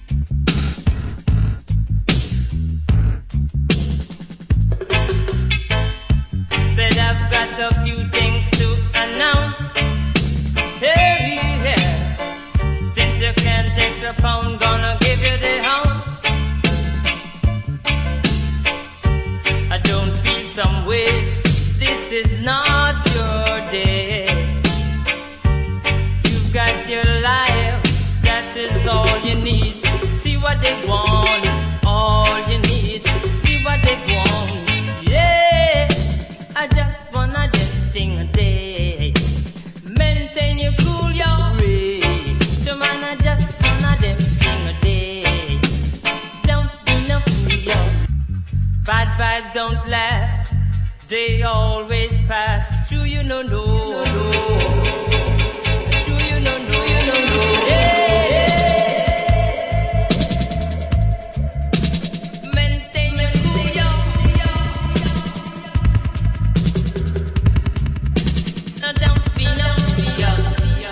Said I've got a few things to announce. Hey, yeah. Since you can't take the pound, gonna give you the house. I don't feel some way. This is not your day. You've got your life. That is all you need. See what they want. All you need. See what they want. Yeah. I just wanna get thing a day. Maintain your cool, your rage. So man, I just wanna them thing a day. Don't be no fool, yo. Bad vibes don't last. They always pass. True, you know, no. True, you know, no, you know, no. Yeah. Maintain your cool, yo. Now don't be no fool, yo.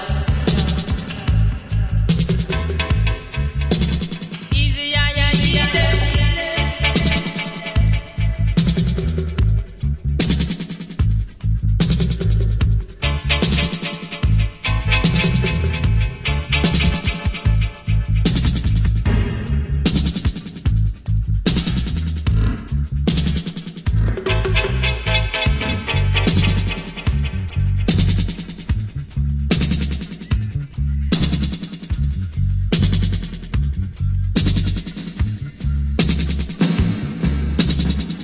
Easy, yeah, yeah, easy.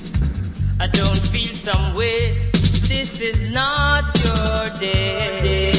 I don't feel some way. This is not your day.